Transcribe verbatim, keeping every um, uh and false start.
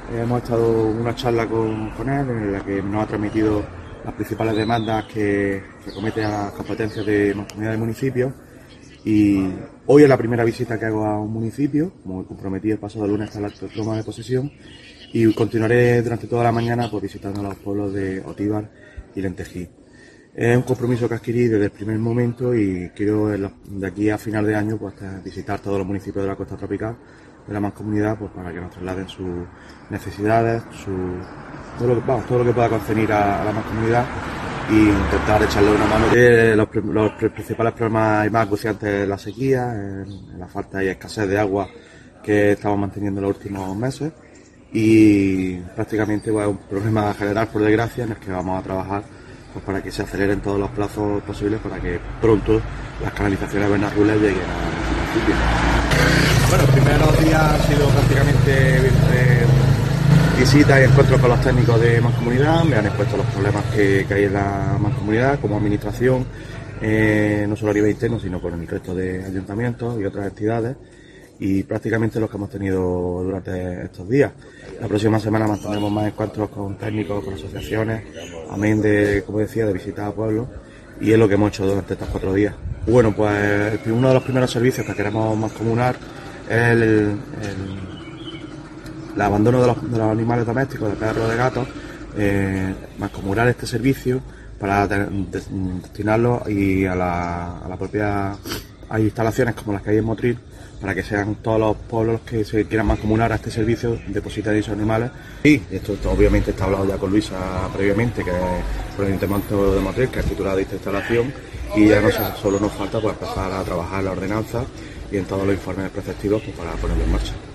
hemos estado en una charla con, con él en la que nos ha transmitido las principales demandas que, que comete a las competencias de Mancomunidad de Municipios. Y hoy es la primera visita que hago a un municipio, como me comprometí el pasado lunes hasta la toma de posesión, y continuaré durante toda la mañana pues, visitando los pueblos de Otíbar y Lentejí. Es un compromiso que adquirí desde el primer momento y quiero de aquí a final de año pues, visitar todos los municipios de la costa tropical de la Mancomunidad pues, para que nos trasladen sus necesidades, su, todo, lo que, vamos, todo lo que pueda convenir a, a la Mancomunidad e intentar echarle una mano. Eh, los, los principales problemas y más acuciantes es la sequía, en la falta y escasez de agua que estamos manteniendo en los últimos meses y prácticamente pues, es un problema general por desgracia en el que vamos a trabajar pues, para que se aceleren todos los plazos posibles para que pronto las canalizaciones vernaculas lleguen al municipio. Bueno, los primeros días han sido prácticamente eh, visitas y encuentros con los técnicos de Mancomunidad, me han expuesto los problemas que, que hay en la Mancomunidad como administración, eh, no solo a nivel interno, sino con el resto de ayuntamientos y otras entidades, y prácticamente los que hemos tenido durante estos días. La próxima semana mantendremos más encuentros con técnicos, con asociaciones, amén de, como decía, de visitas a pueblos, y es lo que hemos hecho durante estos cuatro días. Bueno, pues uno de los primeros servicios que queremos mancomunar es el, el, el abandono de los, de los animales domésticos, de perros, de gatos, eh, mancomunar este servicio para destinarlo y a la, a la propia a instalaciones como las que hay en Motril, para que sean todos los pueblos que se quieran mancomunar a este servicio, depositar esos animales. Y esto, esto obviamente está hablado ya con Luisa previamente, que es por el Ayuntamiento de Motril, que es titular de esta instalación, y ya no solo nos falta pues, empezar a trabajar la ordenanza y en todos los informes preceptivos pues, para ponerlo en marcha.